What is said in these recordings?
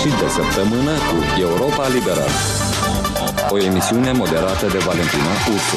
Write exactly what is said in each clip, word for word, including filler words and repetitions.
sfârșit de săptămână cu Europa Liberă. O emisiune moderată de Valentina Ursu.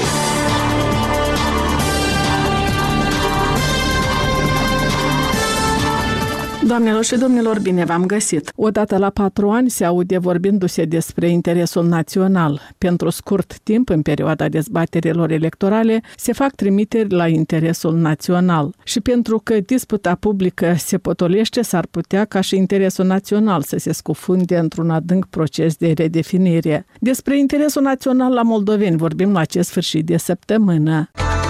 Doamnelor și domnilor, bine v-am găsit! Odată la patru ani se aude vorbindu-se despre interesul național. Pentru scurt timp, în perioada dezbaterilor electorale, se fac trimiteri la interesul național. Și pentru că disputa publică se potolește, s-ar putea ca și interesul național să se scufunde într-un adânc proces de redefinire. Despre interesul național la moldoveni vorbim la acest sfârșit de săptămână.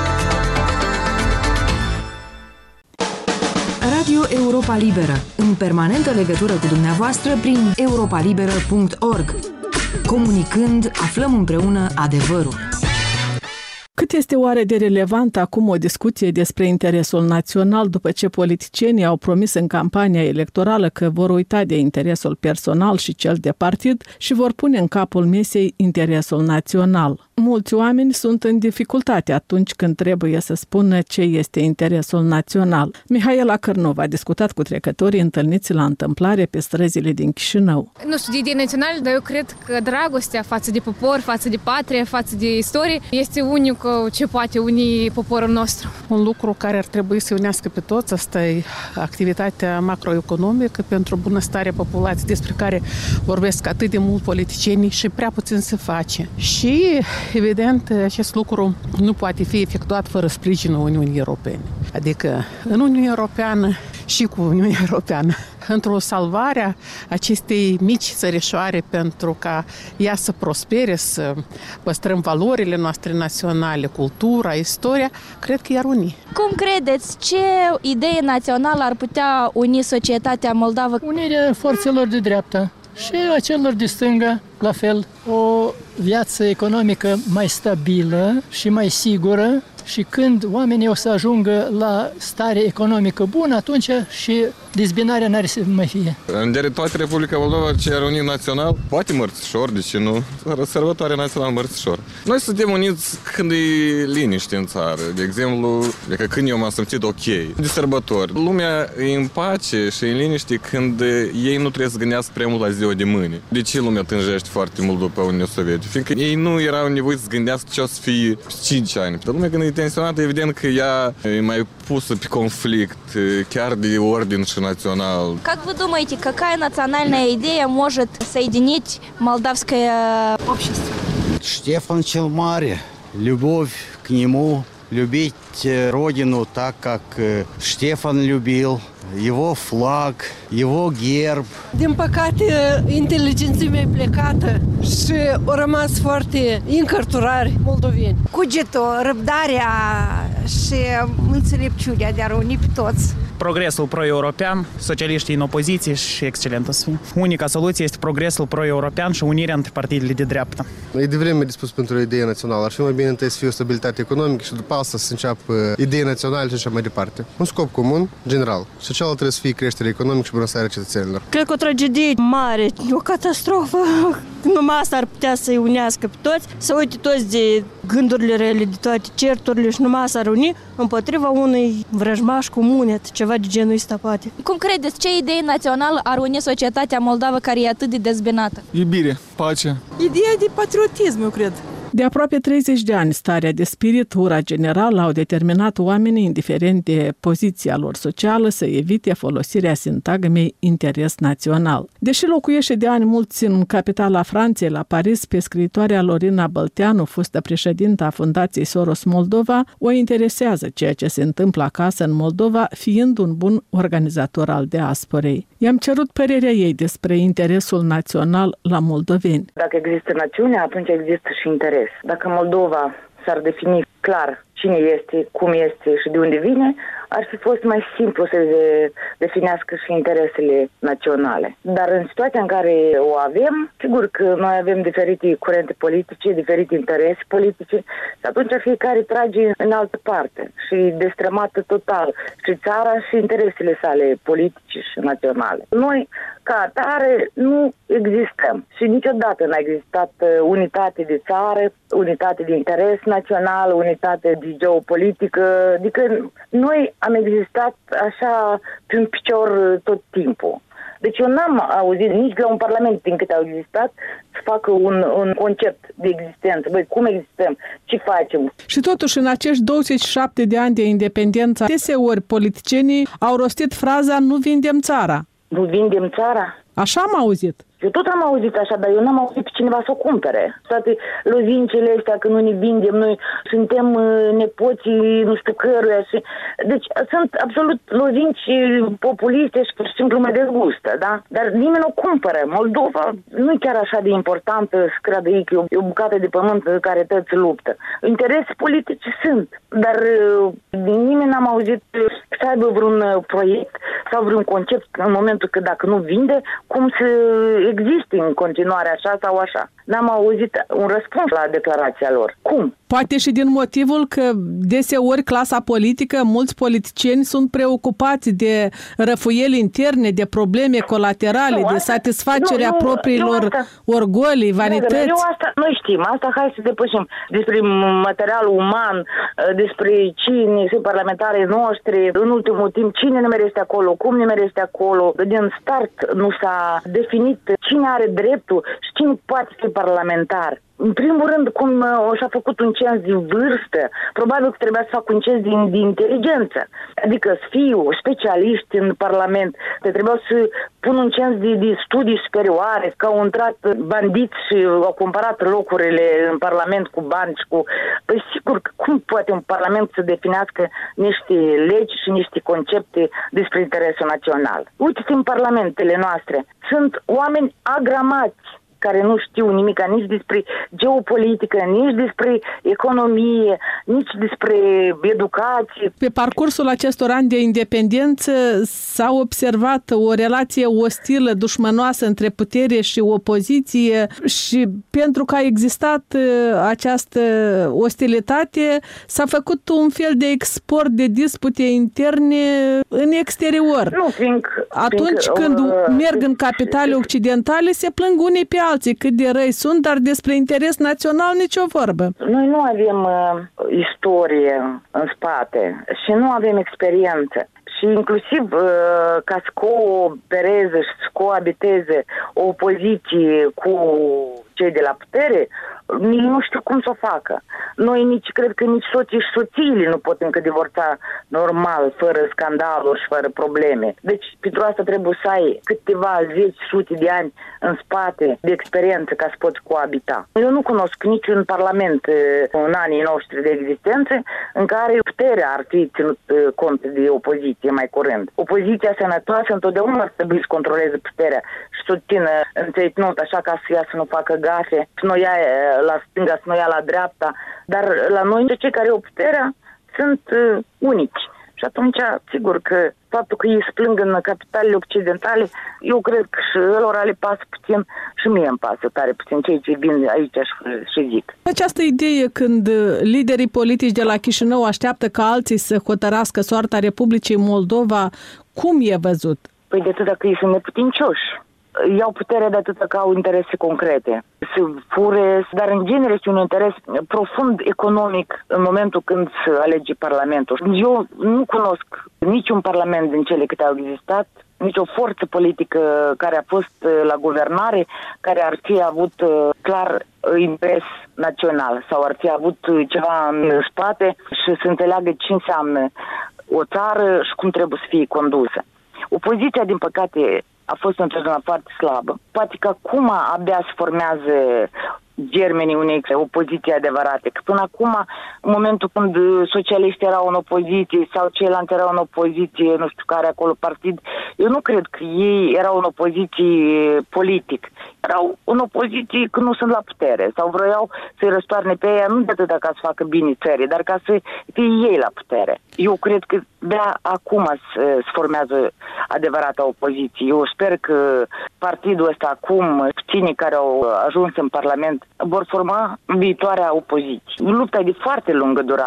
Radio Europa Liberă, în permanentă legătură cu dumneavoastră prin europa liberă punct org. Comunicând, aflăm împreună adevărul. Cât este oare de relevant acum o discuție despre interesul național după ce politicienii au promis în campania electorală că vor uita de interesul personal și cel de partid și vor pune în capul mesei interesul național? Mulți oameni sunt în dificultate atunci când trebuie să spună ce este interesul național. Mihaela Cărnov a discutat cu trecătorii întâlniți la întâmplare pe străzile din Chișinău. Nu știu de idei naționale, dar eu cred că dragostea față de popor, față de patrie, față de istorie este unicul ce poate uni poporul nostru. Un lucru care ar trebui să unească pe toți, asta e activitatea macroeconomică pentru bunăstarea populației, despre care vorbesc atât de mult politicienii și prea puțin se face. Și evident, acest lucru nu poate fi efectuat fără sprijinul Uniunii Europene. Adică în Uniunea Europeană și cu Uniunea Europeană. Într-o salvare a acestei mici țărișoare pentru ca ea să prospere, să păstrăm valorile noastre naționale, cultura, istoria, cred că i-ar uni. Cum credeți, ce idee națională ar putea uni societatea moldavă? Unirea forțelor de dreapta și a celor de stânga, la fel, o viață economică mai stabilă și mai sigură. Și când oamenii o să ajungă la stare economică bună, atunci și dezbinarea n-are să mai fie. În toată Republica Moldova, ce ar uni național, poate mărțișor, de ce nu? Sărbătoare națională mărțișor. Noi suntem uniți când e liniște în țară. De exemplu, că când eu m-am simțit ok, de sărbători. Lumea e în pace și în liniște când ei nu trebuie să gândească prea mult la ziua de mâine. De ce lumea tânjește foarte mult după Uniunea Sovietică? Fiindcă ei nu erau nevoiți să gândească ce o să fie cinci ani. Dar lumea când e tensionată, evident că ea e mai pusă pe conflict, chiar de ordin și национал. Как вы думаете, какая национальная идея может соединить молдавское общество? Штефан cel Mare. Любовь к нему, любить родину так, как Штефан любил, его флаг, его герб. Din păcate, inteligența mea e plecată și au rămas foarte încărturari moldoveni. Cugetul, răbdarea și înțelepciunea de a uni pe toți. Progresul pro-european, socialiștii în opoziție și excelentă să fie. Unica soluție este progresul pro-european și unirea între partidele de dreapta. E de vreme dispus pentru o idee națională. Ar fi mai bine întâi să fie o stabilitate economică și după asta să înceapă idei naționale și așa mai departe. Un scop comun, general. Și cealaltă trebuie să fie creșterea economică și bunăstarea cetățenilor. Cred că o tragedie mare, o catastrofă. Numai asta ar putea să-i unească pe toți, să uite toți de gândurile rele, de toate certurile și numai asta ar uni împotriva unui vrăjmaș comun, ceva de genul ăsta poate. Cum credeți, ce idee națională ar uni societatea moldavă care e atât de dezbinată? Iubire, pace. Ideea de patriotism, eu cred. De aproape treizeci de ani, starea de spirit, ura generală au determinat oamenii, indiferent de poziția lor socială, să evite folosirea sintagmei interes național. Deși locuiește de ani mulți în capitala Franței, la Paris, pe scriitoarea Lorina Bălteanu, fostă președintă a Fundației Soros Moldova, o interesează ceea ce se întâmplă acasă în Moldova, fiind un bun organizator al diasporei. I-am cerut părerea ei despre interesul național la moldoveni. Dacă există națiune, atunci există și interes. Dacă Moldova s-ar defini clar cine este, cum este și de unde vine, ar fi fost mai simplu să se definească și interesele naționale. Dar în situația în care o avem, sigur că noi avem diferite curente politice, diferite interese politice și atunci fiecare trage în altă parte și destrămată total și țara și interesele sale politice și naționale. Noi, ca atare, nu existăm și niciodată n-a existat unitate de țară, unitate de interes național, unitate de geopolitică, adică noi am existat așa pe un picior tot timpul. Deci eu n-am auzit nici la un parlament din câte au existat să facă un, un concept de existență. Băi, cum existăm? Ce facem? Și totuși, în acești douăzeci și șapte de ani de independență, deseori politicienii au rostit fraza "nu vindem țara". Nu vindem țara? Așa am auzit. Eu tot am auzit așa, dar eu n-am auzit pe cineva să o cumpere. Toate lozincele astea, că nu ne vindem, noi suntem nepoții nu știu căruia. Și... Deci sunt absolut lozinci populiste și pur și simplu mă dezgustă, da? Dar nimeni nu o cumpără. Moldova nu e chiar așa de importantă să creadă ei că e o bucată de pământ care tăți luptă. Interese politice sunt, dar nimeni n-am auzit să aibă vreun proiect sau vreun concept în momentul că dacă nu vinde, cum să existe în continuare așa sau așa. N-am auzit un răspuns la declarația lor. Cum? Poate și din motivul că deseori clasa politică, mulți politicieni sunt preocupați de răfuieli interne, de probleme colaterale, nu, de satisfacerea nu, propriilor asta, orgolii, vanități. Eu asta, noi știm, asta hai să depășim. Despre materialul uman, despre cine sunt parlamentarii noștri, în ultimul timp, cine nimerește acolo, cum nimerește acolo. Din start nu s-a definit cine are dreptul și cine poate fi parlamentar. În primul rând, cum și-a făcut un cens de vârstă, probabil că trebuia să facă un cens de, de inteligență. Adică să fiu specialiști în Parlament, te trebuia să pun un cens de, de studii superioare, că au intrat bandiți și au cumpărat locurile în Parlament cu bani și cu... Păi sigur, cum poate un Parlament să definească niște legi și niște concepte despre interesul național? Uite-te în parlamentele noastre. Sunt oameni agramați care nu știu nimic nici despre geopolitică, nici despre economie, nici despre educație. Pe parcursul acestor ani de independență s-a observat o relație ostilă, dușmănoasă între putere și opoziție și pentru că a existat această ostilitate s-a făcut un fel de export de dispute interne în exterior. Nu, fiindcă, Atunci fiindcă, când uh, merg în capitale occidentale se plâng unii pe alții cât de răi sunt, dar despre interes național nicio vorbă. Noi nu avem uh, istorie în spate și nu avem experiență. Și inclusiv uh, ca să coopereze și să coabiteze o opoziție cu cei de la putere, nu știu cum să o facă. Noi nici, cred că nici soții și soțiile nu pot încă divorța normal, fără scandaluri și fără probleme. Deci, pentru asta trebuie să ai câteva zeci, sute de ani în spate de experiență ca să poți coabita. Eu nu cunosc niciun parlament în anii noștri de existență în care puterea ar fi ținut cont de opoziție mai curând. Opoziția sănătoasă întotdeauna ar trebui să controleze puterea și să o țină înțeipnut așa ca să ea să nu facă gafe, să nu ia la stânga, să nu ia la dreapta, dar la noi cei care au puterea sunt uh, unici. Și atunci, sigur că faptul că ei se plâng în capitalele occidentale, eu cred că și lor le pasă puțin și mie îmi pasă tare puțin cei ce vin aici și, și zic. Această idee când liderii politici de la Chișinău așteaptă ca alții să hotărască soarta Republicii Moldova, cum e văzut? Păi de atât că ei sunt neputincioși. Iau puterea de atât că au interese concrete. Se fure, dar în genere este un interes profund economic în momentul când se alege Parlamentul. Eu nu cunosc niciun Parlament din cele câte au existat, nici o forță politică care a fost la guvernare, care ar fi avut clar interes național sau ar fi avut ceva în spate și să înțeleagă ce înseamnă o țară și cum trebuie să fie condusă. Opoziția, din păcate, a fost întotdeauna foarte slabă. Poate că acum abia se formează germenii unei opoziții adevărate. Că până acum, în momentul când socialiștii erau în opoziție sau ceilalți erau în opoziție, nu știu care acolo partid, eu nu cred că ei erau în opoziție politic. Erau în opoziție când nu sunt la putere sau vroiau să-i răstoarne pe ea, nu de atât ca să facă bine țării, dar ca să fie ei la putere. Eu cred că de acum se formează adevărata opoziție. Eu sper că partidul ăsta acum, puținii care au ajuns în Parlament, vor forma viitoarea opoziție. Lupta e de foarte lungă durată.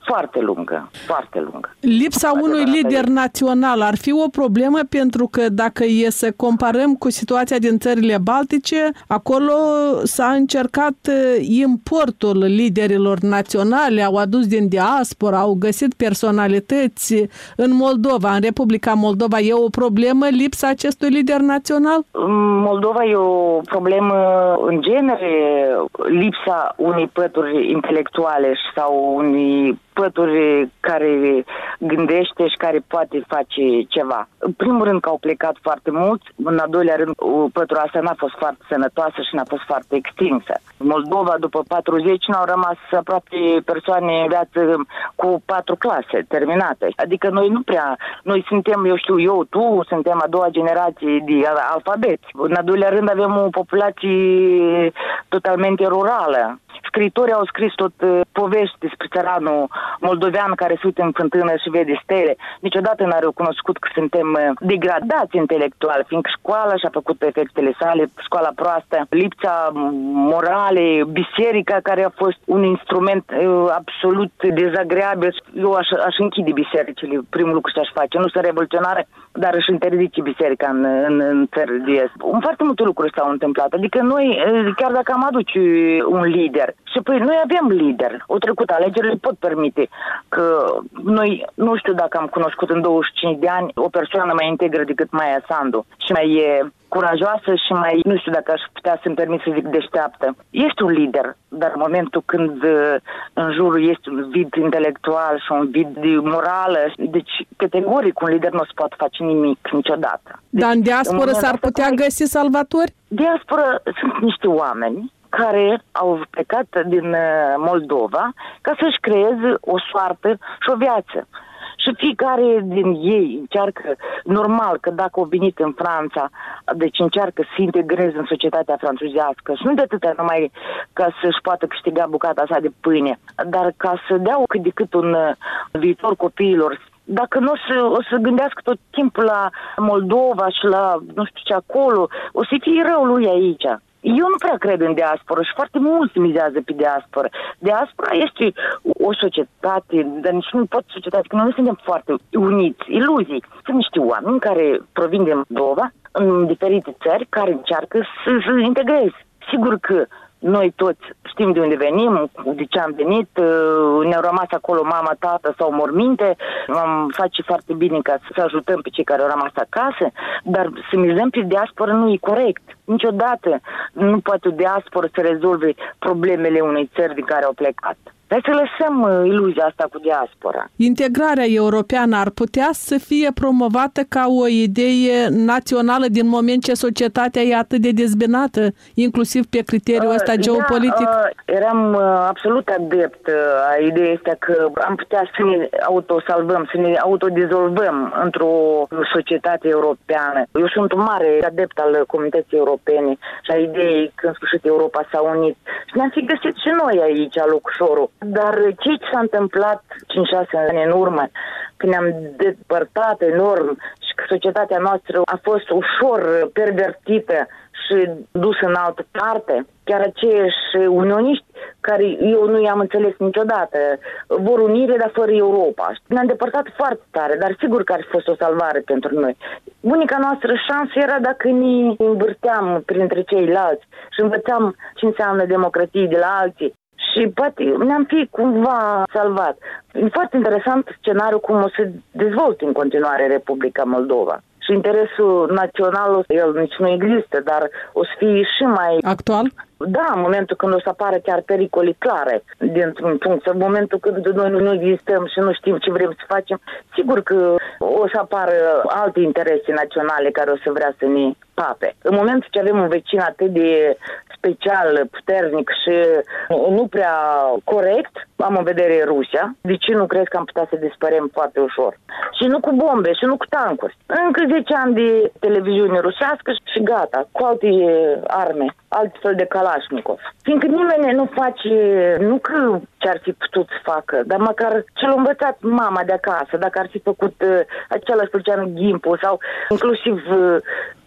foarte lungă, foarte lungă. Lipsa unui lider național ar fi o problemă, pentru că dacă e să comparăm cu situația din țările baltice, acolo s-a încercat importul liderilor naționale, au adus din diaspora, au găsit personalități. În Moldova, în Republica Moldova, e o problemă lipsa acestui lider național? În Moldova e o problemă în genere, lipsa unei pături intelectuale sau unei pături care gândește și care poate face ceva. În primul rând că au plecat foarte mulți, în al doilea rând pătura asta n-a fost foarte sănătoasă și n-a fost foarte extinsă. În Moldova, după patruzeci, n-au rămas aproape persoane în viață cu patru clase terminate. Adică noi nu prea, noi suntem, eu știu, eu, tu, suntem a doua generație de alfabet. În al doilea rând avem o populație totalmente rurală. Scriitorii au scris tot uh, povești despre țăranul moldovean care se uită în fântână și vede stele. Niciodată n-a recunoscut că suntem uh, degradați intelectual, fiindcă școala și-a făcut efectele sale, școala proastă, lipsa morale, biserica care a fost un instrument uh, absolut dezagreabil. Eu aș, aș închide bisericile, primul lucru ce aș face. Nu sunt revoluționare, dar își interzice biserica în, în, în țări de est. Foarte multe lucruri s-au întâmplat. Adică noi, chiar dacă am aduce un lider, și păi noi avem lider. O trecut alegerile pot permite că noi, nu știu dacă am cunoscut în douăzeci și cinci de ani o persoană mai integră decât Maia Sandu și mai e curajoasă și mai, nu știu dacă aș putea să-mi permit să zic deșteaptă. Este un lider, dar în momentul când în jurul este un vid intelectual și un vid de morală, deci categoric un lider nu se poate face nimic niciodată. Deci, dar în diaspora s-ar putea găsi salvatori? Diaspora sunt niște oameni care au plecat din Moldova ca să-și creeze o soartă și o viață. Și fiecare din ei încearcă, normal că dacă au venit în Franța, deci încearcă să se integreze în societatea franțuzească și nu de atâta numai ca să-și poată câștiga bucata sa de pâine, dar ca să dea cât de cât un viitor copiilor. Dacă nu o să, o să gândească tot timpul la Moldova și la nu știu ce acolo, o să fie rău lui aici. Eu nu prea cred în diaspora și foarte mulți mizează pe diaspora. Diaspora este o societate, dar nici nu pot societate, că noi nu suntem foarte uniți, iluzii. Sunt niște oameni care provin din Moldova, în diferite țări, care încearcă să se integreze. Sigur că noi toți știm de unde venim, de ce am venit, ne-au rămas acolo mama, tată sau morminte, am face foarte bine ca să ajutăm pe cei care au rămas acasă, dar să mizăm pe diaspora nu e corect. Niciodată nu poate o diaspora să rezolve problemele unei țări de care au plecat. Hai să lăsăm iluzia asta cu diaspora. Integrarea europeană ar putea să fie promovată ca o idee națională din moment ce societatea e atât de dezbinată, inclusiv pe criteriul ăsta uh, geopolitic? Da, uh, eram uh, absolut adept uh, a ideea asta că am putea să ne autosalvăm, să ne autodizolvăm într-o societate europeană. Eu sunt un mare adept al comunității europene și a ideii că în sfârșit Europa s-a unit și ne-am fi găsit și noi aici lucrușorul. Dar ce s-a întâmplat cinci șase ani în urmă, când ne-am depărtat enorm și că societatea noastră a fost ușor pervertită și dusă în altă parte, chiar aceiași unioniști care eu nu i-am înțeles niciodată, vor unire, dar fără Europa. Ne-am depărtat foarte tare, dar sigur că ar fi fost o salvare pentru noi. Unica noastră șansă era dacă ne învârteam printre ceilalți și învățam ce înseamnă democrație de la alții. Și poate ne-am fi cumva salvat. E foarte interesant scenariul cum o să dezvolte în continuare Republica Moldova. Și interesul național, el nici nu există, dar o să fie și mai actual? Da, în momentul când o să apară chiar pericole clare dintr-un punct, în momentul când noi nu existăm și nu știm ce vrem să facem, sigur că o să apară alte interese naționale care o să vrea să ne pape. În momentul ce avem un vecin atât de special, puternic și nu prea corect, am în vedere Rusia, de ce nu crezi că am putea să dispărem foarte ușor? Și nu cu bombe, și nu cu tancuri. Încă zece ani de televiziune rusească și gata, cu alte arme, alt fel de Kalashnikov. Fiindcă nimeni nu face, nu că ce ar fi putut să facă, dar măcar ce l-a învățat mama de acasă, dacă ar fi făcut uh, același Lucian Gimpu sau inclusiv uh,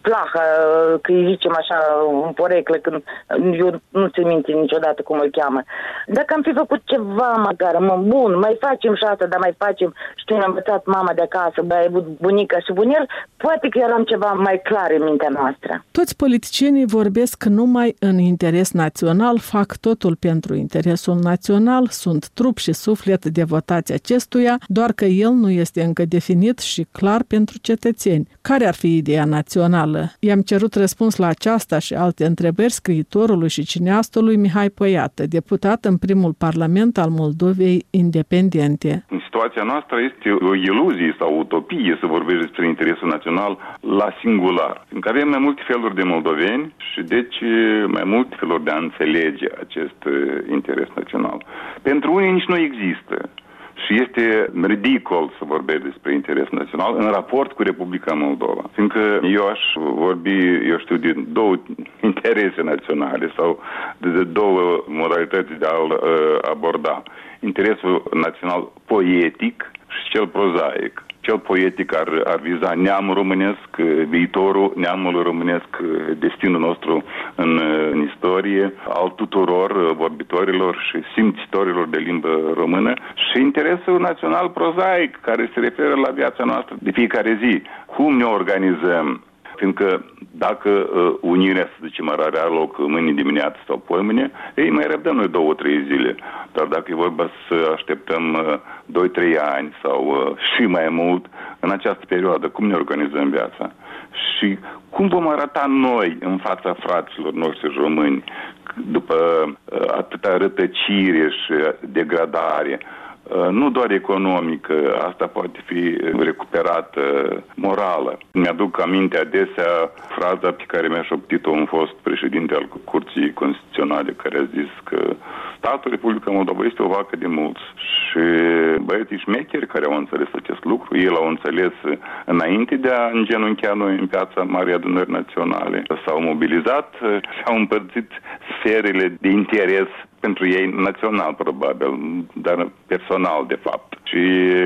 plahă, că îi zicem așa în poreclă, când eu nu ți minte niciodată cum îl cheamă. Dacă am fi făcut ceva măcar, mă, bun, mai facem și asta, dar mai facem, știu, ne-a învățat mama de acasă, bă, ai avut bunica și bunel, poate că eram ceva mai clar în mintea noastră. Toți politicienii vorbesc numai în interes național, fac totul pentru interesul național, sunt trup și suflet devotați acestuia, doar că el nu este încă definit și clar pentru cetățeni. Care ar fi ideea națională? I-am cerut răspuns la aceasta și alte întrebări scriitorului și cineastului Mihai Păiată, deputat în primul parlament al Moldovei independente. În situația noastră este o iluzie sau utopie să vorbești despre interesul național la singular, în care avem mai multe feluri de moldoveni și deci mai multe feluri de a înțelege acest interes național. Pentru unii nici nu există. Și este ridicol să vorbești despre interes național în raport cu Republica Moldova. Fiindcă eu aș vorbi, eu știu, de două interese naționale sau de două modalități de a-l aborda. Interesul național poetic și cel prozaic. Cel poetic ar, ar viza neamul românesc, viitorul neamului românesc, destinul nostru în, în istorie, al tuturor vorbitorilor și simțitorilor de limbă română, și interesul național prozaic, care se referă la viața noastră de fiecare zi. Cum ne organizăm? Fiindcă dacă uh, unirea, să zicem, ar avea loc mâine dimineață sau poimâine, ei, mai răbdăm noi două, trei zile. Dar dacă e vorba să așteptăm uh, doi, trei ani sau uh, și mai mult în această perioadă, cum ne organizăm viața? Și cum vom arăta noi în fața fraților noștri români după uh, atâta rătăcire și degradare? Nu doar economică, asta poate fi recuperată morală. Mi-aduc aminte adesea fraza pe care mi-a șoptit-o un fost președinte al Curții Constituționale, care a zis că statul Republica Moldova este o vacă de mulți. Și băieții șmecheri care au înțeles acest lucru, ei l-au înțeles înainte de a îngenunchea noi în piața Marii Adunări Naționale. S-au mobilizat și au împărțit sferele de interes pentru ei național, probabil, dar personal, de fapt. Și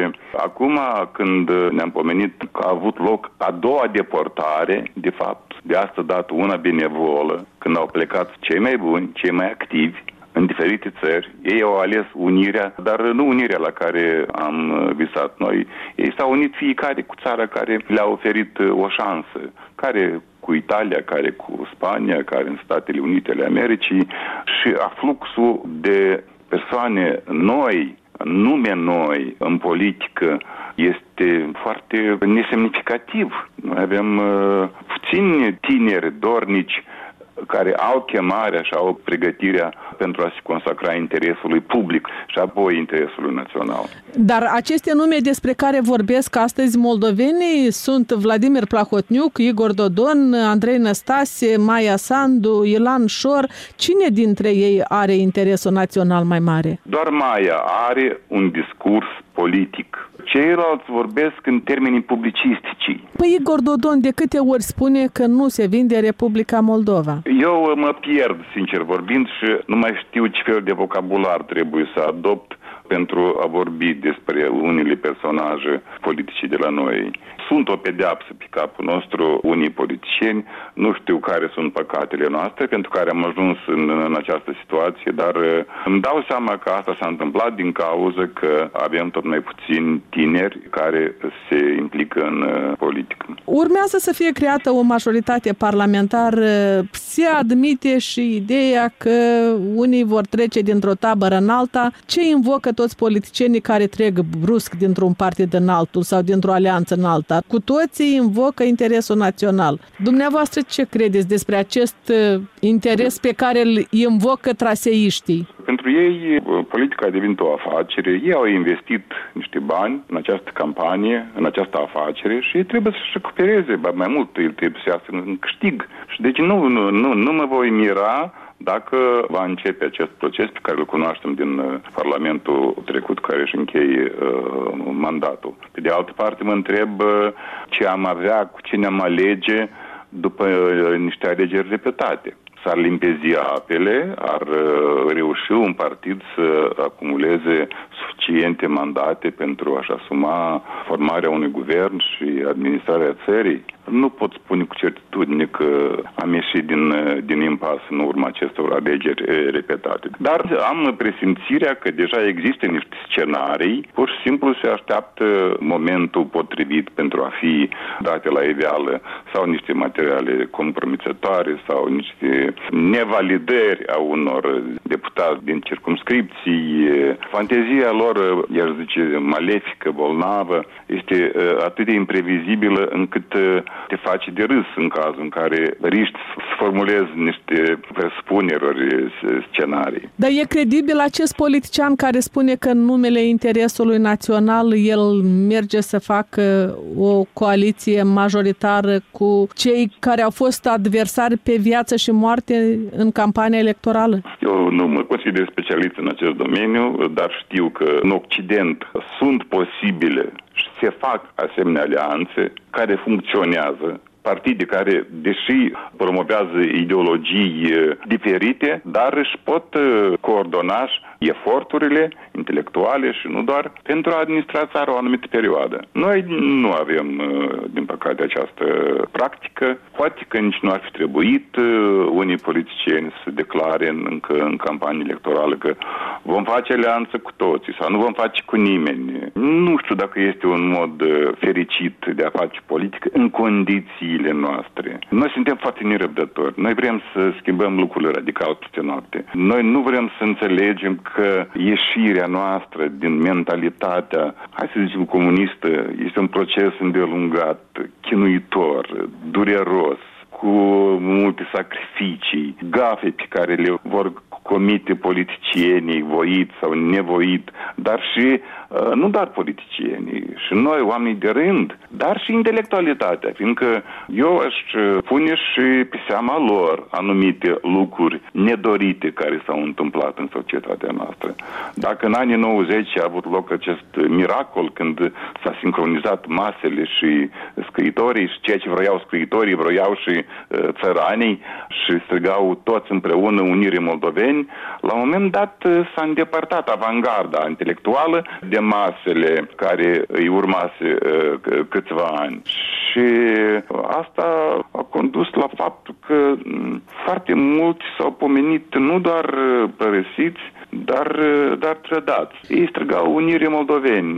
acum, când ne-am pomenit că a avut loc a doua deportare, de fapt, de asta dată una benevolă, când au plecat cei mai buni, cei mai activi, în diferite țări, ei au ales unirea, dar nu unirea la care am visat noi. Ei s-au unit fiecare cu țara care le-a oferit o șansă, care cu Italia, care cu Spania, care în Statele Unite ale Americii, și afluxul de persoane noi, nume noi în politică este foarte nesemnificativ. Noi avem uh, puțini tineri dornici care au chemarea și au pregătirea pentru a se consacra interesului public și apoi interesului național. Dar aceste nume despre care vorbesc astăzi moldovenii sunt Vladimir Plahotniuc, Igor Dodon, Andrei Năstase, Maia Sandu, Ilan Șor. Cine dintre ei are interesul național mai mare? Doar Maia are un discurs politic. Ceilalți vorbesc în termenii publicistici. Păi Igor Dodon de câte ori spune că nu se vinde Republica Moldova? Eu mă pierd, sincer vorbind, și nu mai știu ce fel de vocabular trebuie să adopt pentru a vorbi despre unele personaje politice de la noi. Sunt o pedeapsă pe capul nostru unii politicieni, nu știu care sunt păcatele noastre pentru care am ajuns în, în această situație, dar îmi dau seama că asta s-a întâmplat din cauza că avem tot mai puțini tineri care se implică în uh, politică. Urmează să fie creată o majoritate parlamentară. Se admite și ideea că unii vor trece dintr-o tabără în alta. Ce invocă toți politicienii care trec brusc dintr-un partid în altul sau dintr-o alianță în alta? Cu toții invocă interesul național. Dumneavoastră ce credeți despre acest interes pe care îl invocă traseiștii? Pentru ei, politica a devenit o afacere. Ei au investit niște bani în această campanie, în această afacere și ei trebuie să-și recupereze mai mult, ei trebuie să iasă în câștig. Și deci nu, nu, nu, nu mă voi mira dacă va începe acest proces pe care îl cunoaștem din uh, Parlamentul trecut, care își încheie uh, mandatul. Pe de altă parte mă întreb uh, ce am avea, cu cine am alege după uh, niște alegeri repetate. S-ar limpezi apele, ar uh, reuși un partid să acumuleze suficiente mandate pentru a-și asuma formarea unui guvern și administrarea țării. nu pot spune cu certitudine că am ieșit din, din impas în urma acestor alegeri repetate. Dar am presimțirea că deja există niște scenarii, pur și simplu se așteaptă momentul potrivit pentru a fi date la iveală sau niște materiale compromițătoare sau niște nevalidări a unor deputați din circumscripții. Fantezia lor, i-aș zice, malefică, bolnavă, este atât de imprevizibilă încât te face de râs în cazul în care riști să formulezi niște presupuneri ori scenarii. Dar e credibil acest politician care spune că în numele interesului național el merge să facă o coaliție majoritară cu cei care au fost adversari pe viață și moarte în campania electorală? Eu nu mă consider specialist în acest domeniu, dar știu că în Occident sunt posibile și se fac asemenea alianțe care funcționează, partide care, deși promovează ideologii diferite, dar își pot coordona eforturile intelectuale și nu doar pentru a administra țara o anumită perioadă. Noi nu avem, din păcate, această practică. Poate că nici nu ar fi trebuit unii politicieni să declare încă în campanie electorală că vom face alianță cu toții sau nu vom face cu nimeni. Nu știu dacă este un mod fericit de a face politică în condițiile noastre. Noi suntem foarte nerăbdători. Noi vrem să schimbăm lucrurile radical peste noapte. Noi nu vrem să înțelegem că ieșirea noastră din mentalitatea, hai să zicem, comunistă, este un proces îndelungat, chinuitor, dureros, cu multe sacrificii, gafe pe care le vor comite politicienii, voit sau nevoit, dar și, nu doar politicienii, și noi, oamenii de rând, dar și intelectualitatea, fiindcă eu aș pune și pe seama lor anumite lucruri nedorite care s-au întâmplat în societatea noastră. Dacă în anii nouăzeci a avut loc acest miracol când s-a sincronizat masele și scriitorii și ceea ce vroiau scriitorii, vroiau și uh, țăranii și strigau toți împreună Unire Moldoveni, la un moment dat s-a îndepărtat avangarda intelectuală de masele care îi urmase uh, câțiva ani. Și asta a condus la faptul că foarte mulți s-au pomenit nu doar părăsiți, dar, dar trădați. Ei strigau Unire Moldoveni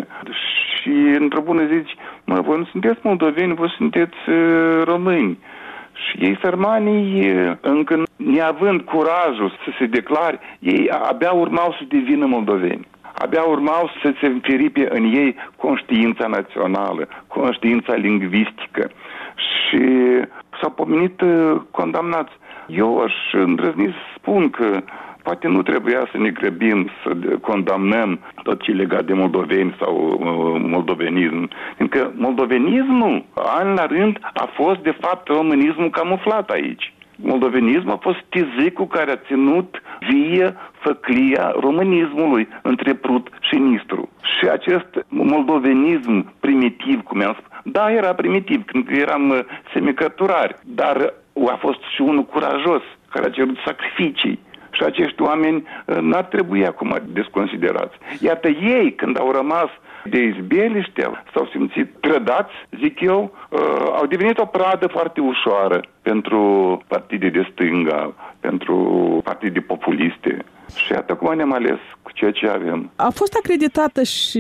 și într-o bună zici, mă, voi nu sunteți moldoveni, voi sunteți români. Și ei, sărmanii, încă neavând curajul să se declare, ei abia urmau să devină moldoveni. Abia urmau să se înfiripe în ei conștiința națională, conștiința lingvistică și s-au pomenit condamnați. Eu aș îndrăzni să spun că poate nu trebuia să ne grăbim să condamnăm tot ce legat de moldoveni sau uh, moldovenism. Pentru că moldovenismul, an la rând, a fost de fapt românismul camuflat aici. Moldovenismul a fost tizicul care a ținut vie făclia românismului între Prut și Nistru. Și acest moldovenism primitiv, cum am spus, da, era primitiv, când eram semicăturari, dar a fost și unul curajos, care a cerut sacrificii. Și acești oameni n-ar trebui acum desconsiderați. Iată ei, când au rămas de izbeliște, s-au simțit trădați, zic eu, uh, au devenit o pradă foarte ușoară pentru partide de stânga, pentru partide populiste. Și iată cum ne-am ales cu ceea ce avem. A fost acreditată și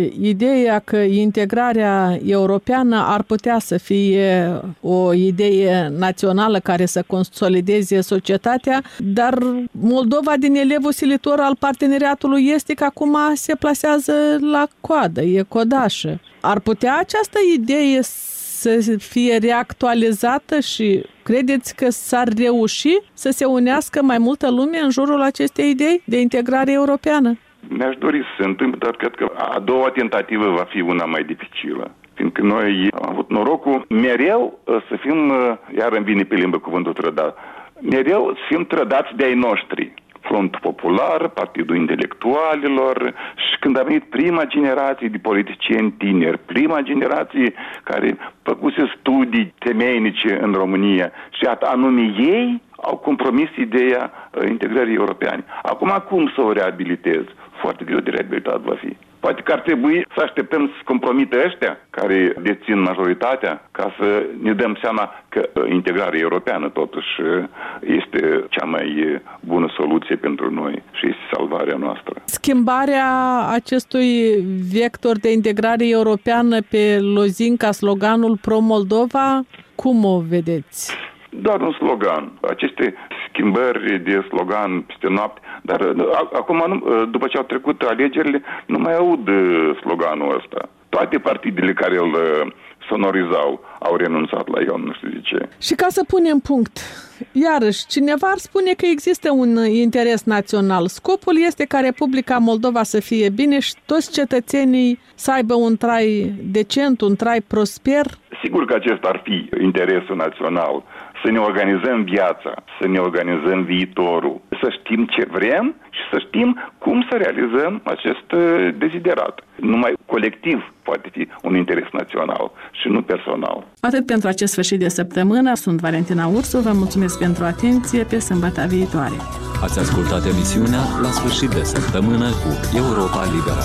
ideea că integrarea europeană ar putea să fie o idee națională care să consolideze societatea, dar Moldova, din elevul silitor al parteneriatului estic, acum se plasează la coadă, e codașă. Ar putea această idee să fie reactualizată și credeți că s-ar reuși să se unească mai multă lume în jurul acestei idei de integrare europeană? Mi-aș dori să se întâmple, dar cred că a doua tentativă va fi una mai dificilă. Fiindcă noi am avut norocul mereu să fim, iar îmi vine pe limbă cuvântul trădat, mereu să fim trădați de ai noștri. Frontul Popular, Partidul Intelectualilor și când a venit prima generație de politicieni tineri, prima generație care făcuse studii temeinice în România și anume ei au compromis ideea integrării europene. Acum cum să o reabilitez? Foarte greu de reabilitat va fi. Poate că ar trebui să așteptăm să compromite ăștia care dețin majoritatea ca să ne dăm seama că integrarea europeană totuși este cea mai bună soluție pentru noi și este salvarea noastră. Schimbarea acestui vector de integrare europeană pe lozinca, sloganul Pro-Moldova, cum o vedeți? Doar un slogan. Aceste schimbări de slogan peste noapte, dar acum, după ce au trecut alegerile, nu mai aud sloganul ăsta. Toate partidele care îl sonorizau au renunțat la el, nu știu de ce. Și ca să punem punct, iarăși, cineva ar spune că există un interes național. Scopul este ca Republica Moldova să fie bine și toți cetățenii să aibă un trai decent, un trai prosper. Sigur că acesta ar fi interesul național. Să ne organizăm viața, să ne organizăm viitorul, să știm ce vrem și să știm cum să realizăm acest deziderat. Numai colectiv poate fi un interes național și nu personal. Atât pentru acest sfârșit de săptămână. Sunt Valentina Ursu, vă mulțumesc pentru atenție, pe sâmbătă viitoare. Ați ascultat emisiunea La sfârșit de săptămână cu Europa Liberă.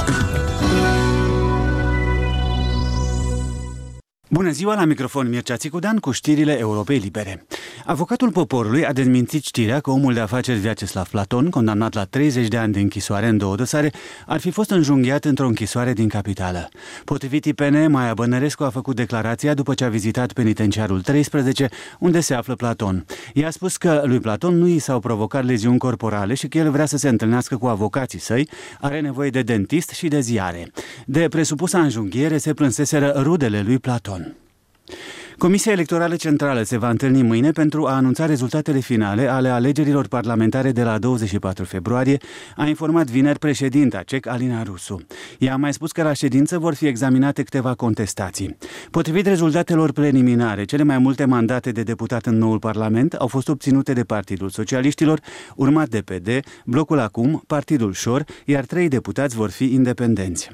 Bună ziua, la microfon Mircea Țicudean cu știrile Europei Libere. Avocatul poporului a dezmințit știrea că omul de afaceri Vyacheslav Platon, condamnat la treizeci de ani de închisoare în două dosare, ar fi fost înjunghiat într-o închisoare din capitală. Potrivit I P N, Maia Bănărescu a făcut declarația după ce a vizitat penitenciarul treisprezece, unde se află Platon. Ea a spus că lui Platon nu i s-au provocat leziuni corporale și că el vrea să se întâlnească cu avocații săi, are nevoie de dentist și de ziare. De presupusa înjunghiere se plânseseră rudele lui Platon. Comisia Electorală Centrală se va întâlni mâine pentru a anunța rezultatele finale ale alegerilor parlamentare de la douăzeci și patru februarie, a informat vineri președinta C E C, Alina Rusu. Ea a mai spus că la ședință vor fi examinate câteva contestații. Potrivit rezultatelor preliminare, cele mai multe mandate de deputat în noul parlament au fost obținute de Partidul Socialiștilor, urmat de P D, Blocul Acum, Partidul Șor, iar trei deputați vor fi independenți.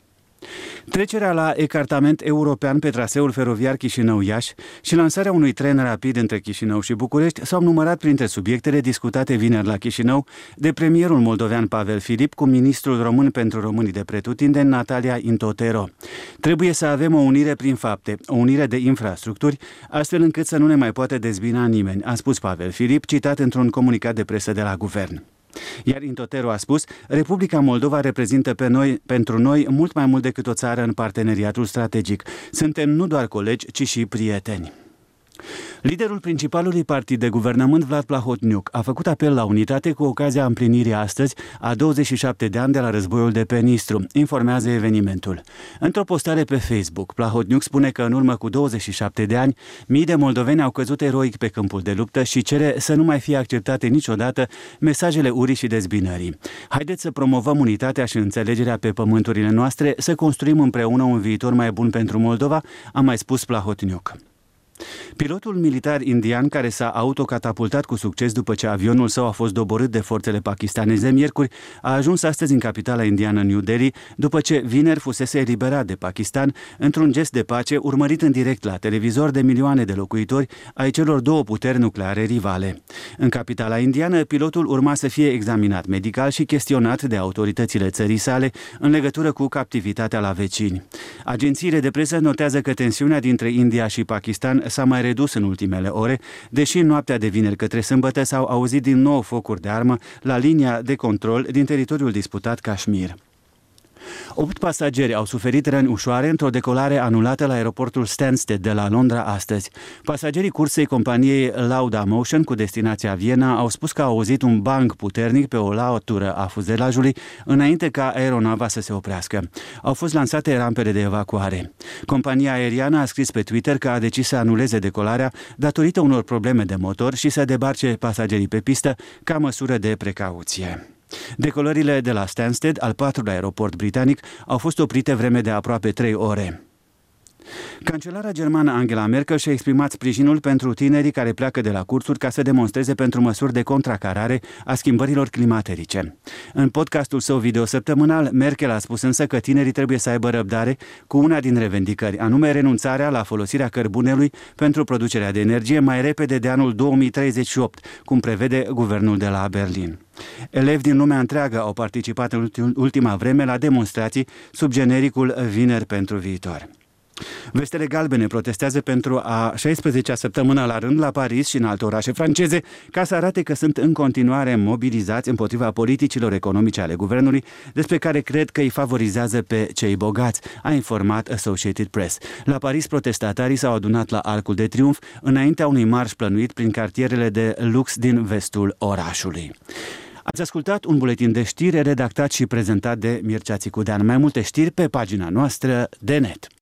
Trecerea la ecartament european pe traseul feroviar Chișinău-Iași și lansarea unui tren rapid între Chișinău și București s-au numărat printre subiectele discutate vineri la Chișinău de premierul moldovean Pavel Filip cu ministrul român pentru românii de pretutindeni Natalia Intotero. Trebuie să avem o unire prin fapte, o unire de infrastructuri, astfel încât să nu ne mai poate dezbina nimeni, a spus Pavel Filip, citat într-un comunicat de presă de la guvern. Iar Intotero a spus, Republica Moldova reprezintă pe noi, pentru noi mult mai mult decât o țară în parteneriatul strategic. Suntem nu doar colegi, ci și prieteni. Liderul principalului partid de guvernământ, Vlad Plahotniuc, a făcut apel la unitate cu ocazia împlinirii astăzi a douăzeci și șapte de ani de la războiul de pe Nistru, informează evenimentul. Într-o postare pe Facebook, Plahotniuc spune că în urmă cu douăzeci și șapte de ani, mii de moldoveni au căzut eroic pe câmpul de luptă și cere să nu mai fie acceptate niciodată mesajele urii și dezbinării. Haideți să promovăm unitatea și înțelegerea pe pământurile noastre, să construim împreună un viitor mai bun pentru Moldova, a mai spus Plahotniuc. Pilotul militar indian care s-a autocatapultat cu succes după ce avionul său a fost doborât de forțele pakistaneze miercuri a ajuns astăzi în capitala indiană New Delhi după ce vineri fusese eliberat de Pakistan într-un gest de pace urmărit în direct la televizor de milioane de locuitori ai celor două puteri nucleare rivale. În capitala indiană, pilotul urma să fie examinat medical și chestionat de autoritățile țării sale în legătură cu captivitatea la vecini. Agențiile de presă notează că tensiunea dintre India și Pakistan s-a mai redus în ultimele ore, deși în noaptea de vineri către sâmbătă s-au auzit din nou focuri de armă la linia de control din teritoriul disputat Kashmir. Opt pasageri au suferit răni ușoare într-o decolare anulată la aeroportul Stansted de la Londra astăzi. Pasagerii cursei companiei Lauda Motion cu destinația Viena au spus că au auzit un bang puternic pe o latură a fuzelajului înainte ca aeronava să se oprească. Au fost lansate rampele de evacuare. Compania aeriană a scris pe Twitter că a decis să anuleze decolarea datorită unor probleme de motor și să debarce pasagerii pe pistă ca măsură de precauție. Decolările de la Stansted, al patrulea aeroport britanic, au fost oprite vreme de aproape trei ore. Cancelara germană Angela Merkel și-a exprimat sprijinul pentru tinerii care pleacă de la cursuri ca să demonstreze pentru măsuri de contracarare a schimbărilor climaterice. În podcastul său video săptămânal, Merkel a spus însă că tinerii trebuie să aibă răbdare cu una din revendicări, anume renunțarea la folosirea cărbunelui pentru producerea de energie mai repede de anul două mii treizeci și opt, cum prevede guvernul de la Berlin. Elevi din lumea întreagă au participat în ultima vreme la demonstrații sub genericul Vineri pentru viitor. Vestele Galbene protestează pentru a șaisprezecea săptămână la rând la Paris și în alte orașe franceze ca să arate că sunt în continuare mobilizați împotriva politicilor economice ale guvernului, despre care cred că îi favorizează pe cei bogați, a informat Associated Press. La Paris, protestatarii s-au adunat la Arcul de Triunf înaintea unui marș plănuit prin cartierele de lux din vestul orașului. Ați ascultat un buletin de știri redactat și prezentat de Mircea Țicudean. Mai multe știri pe pagina noastră de net.